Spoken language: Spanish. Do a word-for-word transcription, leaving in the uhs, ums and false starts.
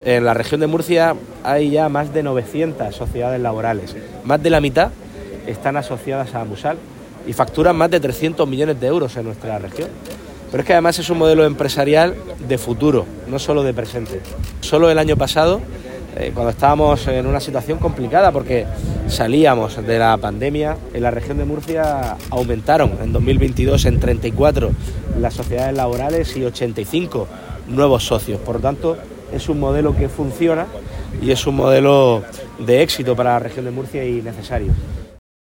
En la región de Murcia hay ya más de novecientas sociedades laborales. Más de la mitad están asociadas a Musal y facturan más de trescientos millones de euros en nuestra región. Pero es que además es un modelo empresarial de futuro, no solo de presente. Solo el año pasado, eh, cuando estábamos en una situación complicada porque salíamos de la pandemia, en la región de Murcia aumentaron en dos mil veintidós en treinta y cuatro las sociedades laborales y ochenta y cinco nuevos socios. Por lo tanto, es un modelo que funciona y es un modelo de éxito para la región de Murcia y necesario.